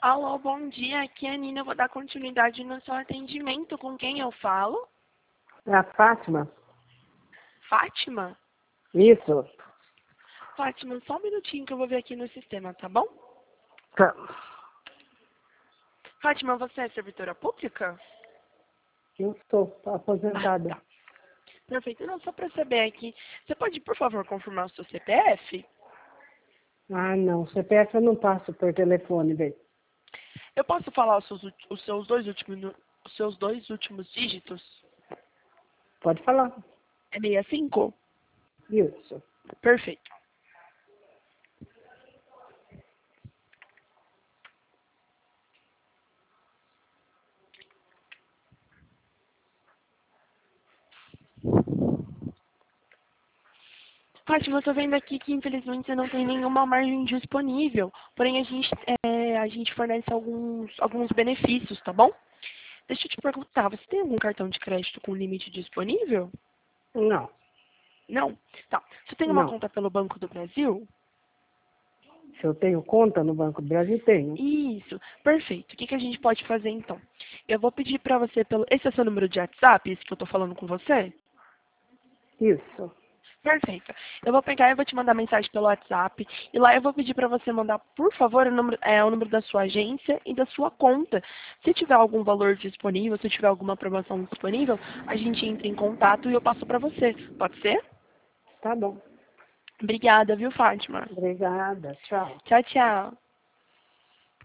Alô, bom dia. Aqui é a Nina. Eu vou dar continuidade no seu atendimento. Com quem eu falo? É a Fátima? Fátima? Isso. Fátima, só um minutinho que eu vou ver aqui no sistema, tá bom? Tá. Fátima, você é servidora pública? Eu sou aposentada. Tá. Perfeito. Não, só para saber aqui. Você pode, por favor, confirmar o seu CPF? Não. CPF eu não passo por telefone, velho. Eu posso falar os seus dois últimos dígitos? Pode falar. É 65? Isso. Perfeito. Fátima, eu tô vendo aqui que infelizmente você não tem nenhuma margem disponível. Porém, a gente fornece alguns benefícios, tá bom? Deixa eu te perguntar, você tem algum cartão de crédito com limite disponível? Não. Não? Tá. Você tem uma Não. conta pelo Banco do Brasil? Se eu tenho conta no Banco do Brasil, tenho. Isso. Perfeito. O que a gente pode fazer então? Eu vou pedir pra você pelo... Esse é o seu número de WhatsApp, esse que eu tô falando com você? Isso. Perfeito. Eu vou pegar e vou te mandar mensagem pelo WhatsApp. E lá eu vou pedir para você mandar, por favor, o número da sua agência e da sua conta. Se tiver algum valor disponível, se tiver alguma promoção disponível, a gente entra em contato e eu passo para você. Pode ser? Tá bom. Obrigada, viu, Fátima? Obrigada. Tchau. Tchau, tchau.